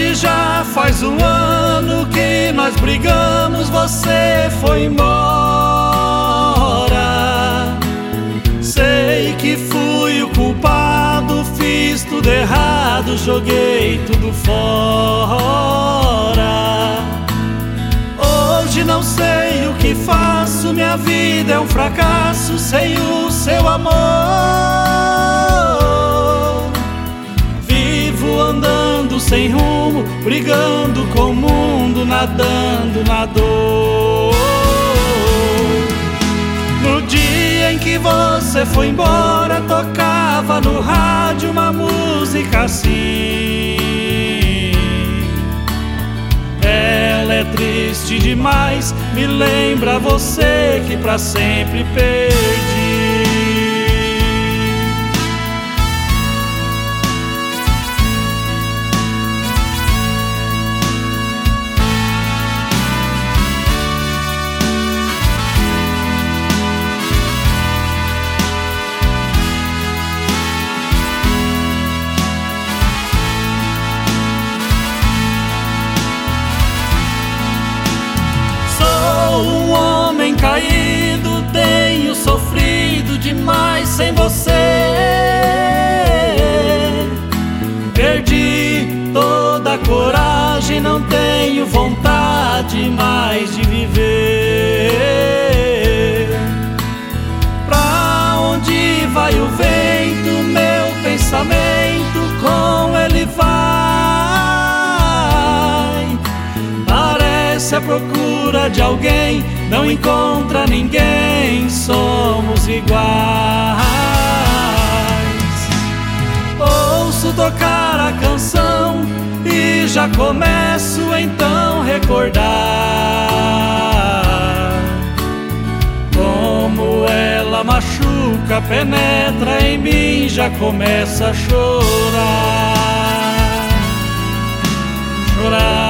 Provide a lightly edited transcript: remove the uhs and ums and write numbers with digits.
Hoje já faz um ano que nós brigamos, você foi embora. Sei que fui o culpado, fiz tudo errado, joguei tudo fora. Hoje não sei o que faço, minha vida é um fracasso sem o seu amor. Vivo andando sem rumo, brigando com o mundo, nadando na dor. No dia em que você foi embora, tocava no rádio uma música assim. Ela é triste demais, me lembra você que pra sempre perdi. Caído, tenho sofrido demais sem você. Perdi toda a coragem, não tenho vontade mais de viver. Pra onde vai o vento, meu pensamento com ele vai. Parece a procura de alguém, não encontra ninguém, somos iguais. Ouço tocar a canção e já começo então recordar como ela machuca, penetra em mim, já começa a chorar, chorar.